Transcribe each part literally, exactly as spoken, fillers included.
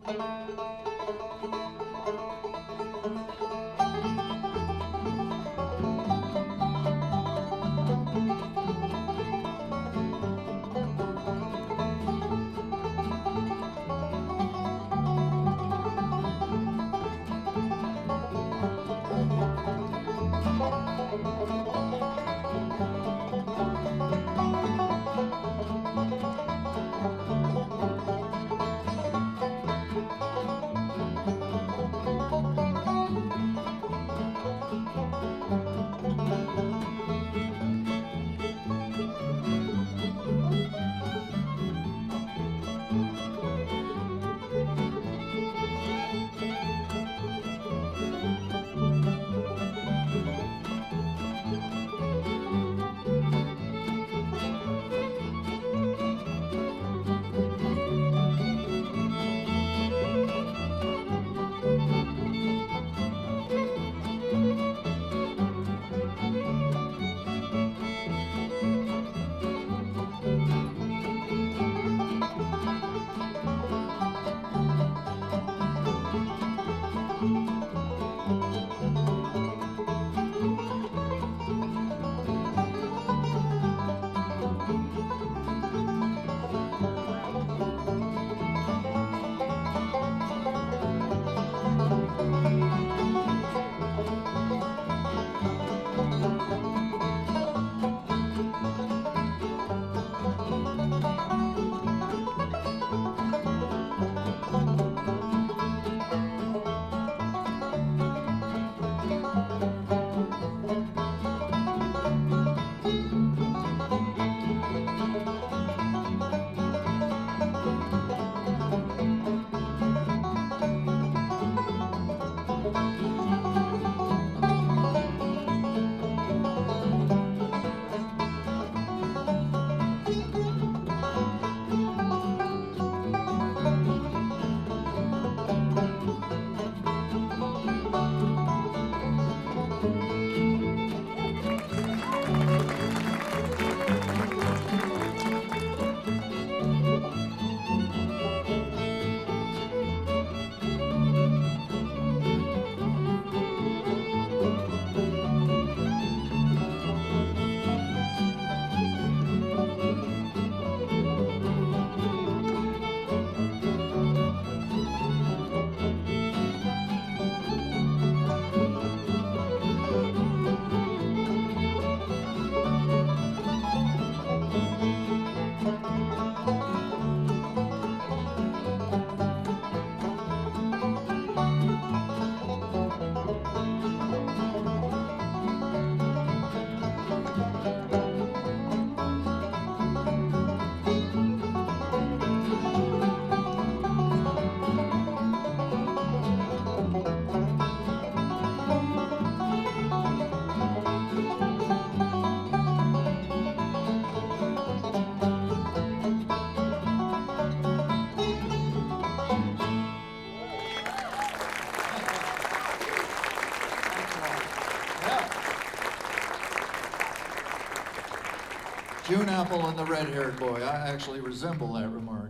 June Apple and the red-haired boy. I actually resemble that remark.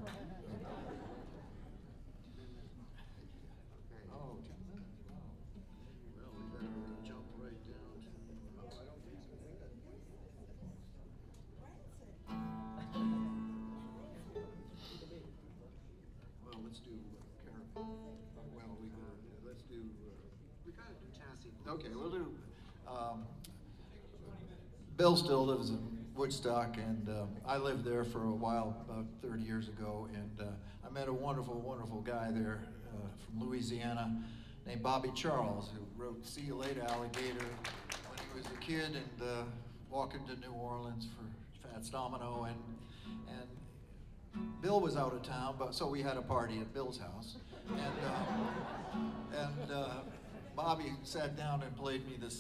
Okay, we'll do. Um, Bill still lives in Woodstock, and uh, I lived there for a while, about thirty years ago, and uh, I met a wonderful, wonderful guy there uh, from Louisiana named Bobby Charles, who wrote "See You Later, Alligator" when he was a kid, and uh, walking to New Orleans for Fats Domino, and and Bill was out of town, but so we had a party at Bill's house, and uh, and. Uh, Bobby sat down and played me this